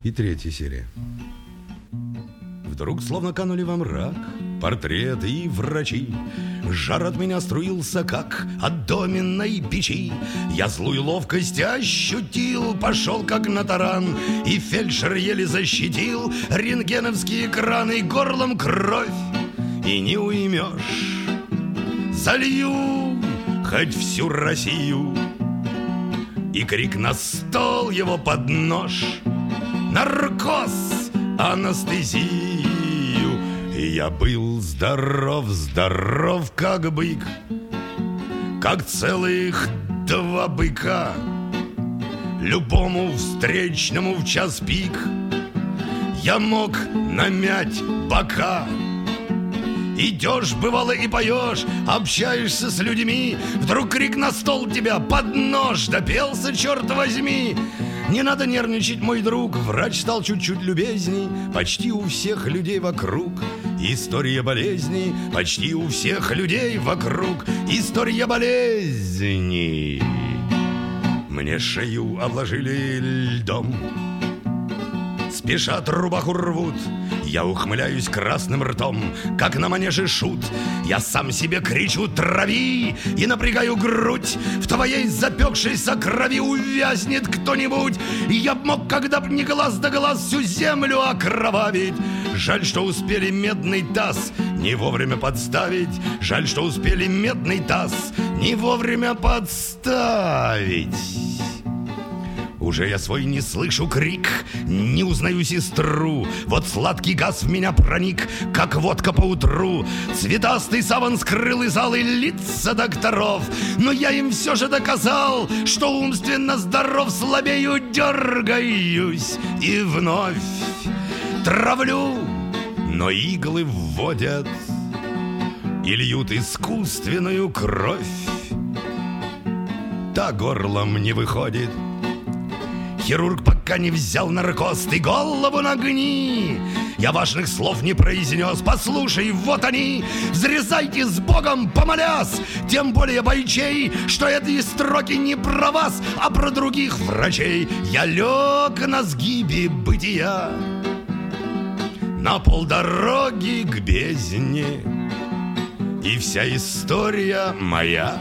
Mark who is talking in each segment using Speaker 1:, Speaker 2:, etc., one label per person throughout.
Speaker 1: И третья серия. Вдруг словно канули во мрак портреты и врачи. Жар от меня струился, как от доменной печи. Я злую ловкость ощутил, пошел как на таран, и фельдшер еле защитил рентгеновские экраны. Горлом кровь, и не уймешь. Залью хоть всю Россию, и крик на стол его под нож. Наркоз, анестезию. И я был здоров, здоров, как бык, как целых 2 быка. Любому встречному в час пик я мог намять бока. Идешь, бывало, и поешь, общаешься с людьми, вдруг крик на стол тебя под нож. Допелся, черт возьми. Не надо нервничать, мой друг. Врач стал чуть-чуть любезней. Почти у всех людей вокруг история болезней. Почти у всех людей вокруг история болезней. Мне шею обложили льдом, спешат, рубаху рвут. Я ухмыляюсь красным ртом, как на манеже шут. Я сам себе кричу: трави! И напрягаю грудь. В твоей запекшейся крови увязнет кто-нибудь. Я б мог, когда б не глаз да глаз, всю землю окровавить. Жаль, что успели медный таз не вовремя подставить. Жаль, что успели медный таз не вовремя подставить. Уже я свой не слышу крик, не узнаю сестру. Вот сладкий газ в меня проник, как водка по утру. Цветастый саван скрыл из залы лица докторов, но я им все же доказал, что умственно здоров. Слабею, дергаюсь и вновь травлю, но иглы вводят и льют искусственную кровь. Та горлом не выходит. Хирург пока не взял наркоз, ты голову нагни. Я важных слов не произнес, послушай, вот они. Взрезайте с Богом, помолясь, тем более бойчей, что эти строки не про вас, а про других врачей. Я лег на сгибе бытия, на полдороги к бездне, и вся история моя,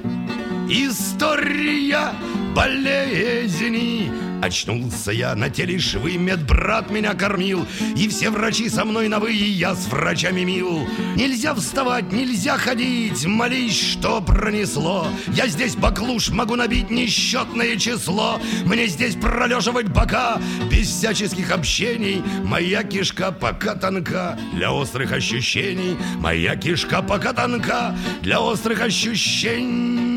Speaker 1: история болезни. Очнулся я, на теле швы, медбрат меня кормил, и все врачи со мной на «вы», и я с врачами мил. Нельзя вставать, нельзя ходить, молись, что пронесло. Я здесь баклуш могу набить несчетное число. Мне здесь пролеживать бока без всяческих общений. Моя кишка пока тонка для острых ощущений. Моя кишка пока тонка для острых ощущений.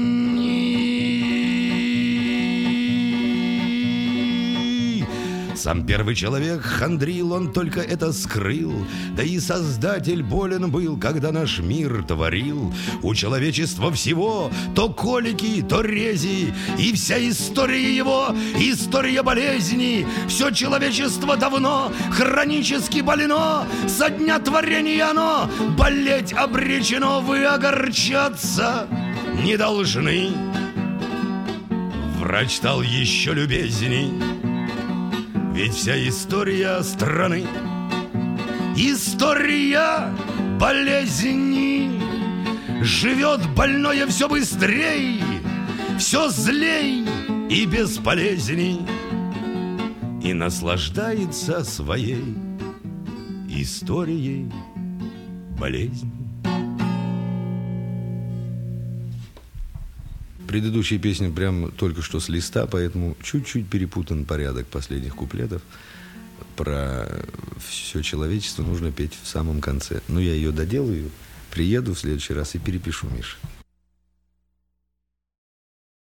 Speaker 1: Сам первый человек хандрил, он только это скрыл. Да и Создатель болен был, когда наш мир творил. У человечества всего то колики, то рези, и вся история его — история болезни. Все человечество давно хронически больно. Со дня творения оно болеть обречено. Вы огорчаться не должны. Врач стал еще любезней, ведь вся история страны — история болезни. Живет больное все быстрей, все злей и бесполезней, и наслаждается своей историей болезни. Предыдущая песня прям только что с листа, поэтому чуть-чуть перепутан порядок последних куплетов. Про все человечество нужно петь в самом конце. Но я ее доделаю, приеду в следующий раз и перепишу, Миша.